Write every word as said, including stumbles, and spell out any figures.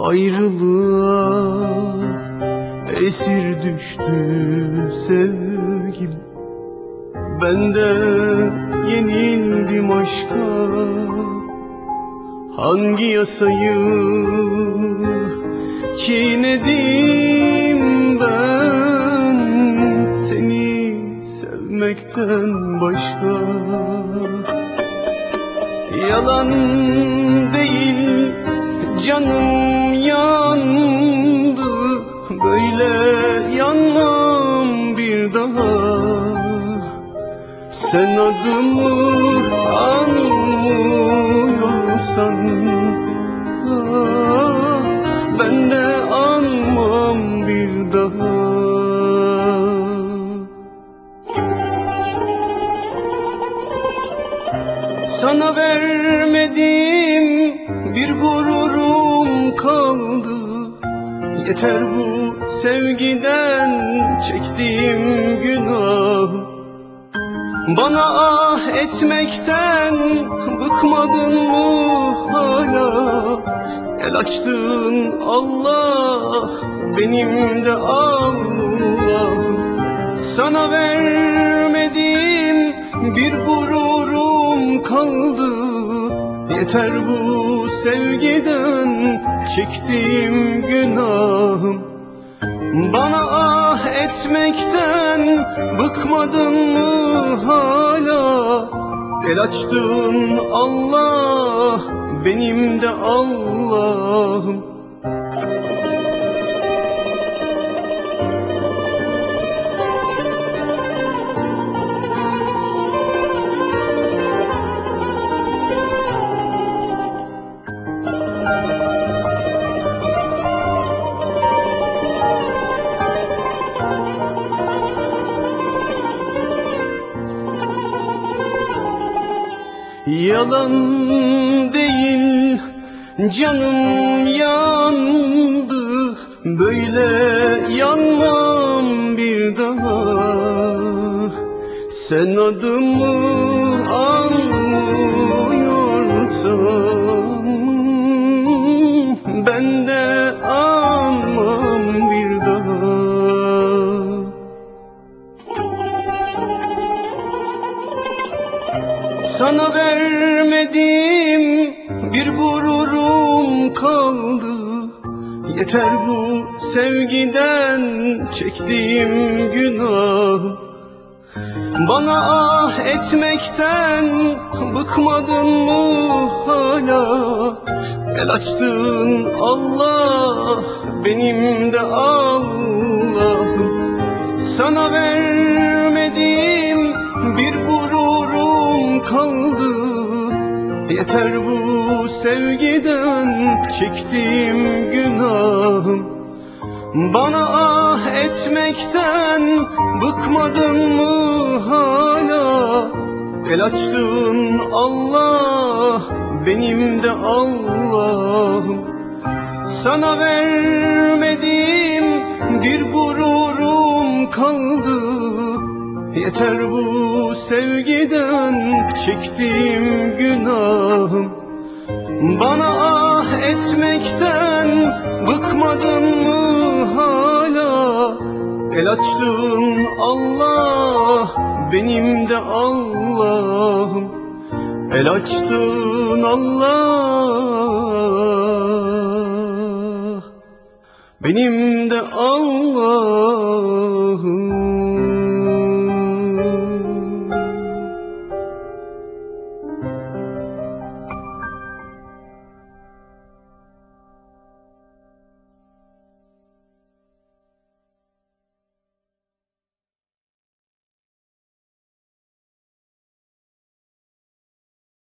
Ayrılığa esir düştü sevgim. Ben de yenildim aşka. Hangi yasayı çiğnedim ben, seni sevmekten başka? Yalan değil canım yandı, böyle yanmam bir daha. Sen adımı anmıyorsan ah, ben de anmam bir daha. Sana vermediğim bir gururum kaldı. Yeter bu sevgiden çektiğim günah. Bana ah etmekten bıkmadın mı hala? El açtığın Allah, benim de Allah'ım. Sana vermediğim bir gururum kaldı. Yeter bu sevgiden çektiğim günahım. Bana ah etmekten bıkmadın mı hala? El açtığın Allah, benim de Allah'ım. Yalan değil canım yandı, böyle yanmam bir daha. Sen adımı anmıyorsan ben de anmam bir daha. Sana vermediğim bir gururum kaldı. Yeter bu sevgiden çektiğim günah. Bana ah etmekten bıkmadın mı hala? El açtığın Allah, benim de Allah'ım. Sana vermediğim bir gururum kaldı. Yeter bu sevgiden çektiğim günahım. Bana ah etmekten bıkmadın mı hala? El açtığın Allah, benim de Allah'ım. Sana vermediğim bir gururum kaldı. Yeter bu sevgiden çektiğim günahım. Bana ah etmekten bıkmadın mı hala? El açtığın Allah, benim de Allah'ım. El açtığın Allah, benim de Allah'ım.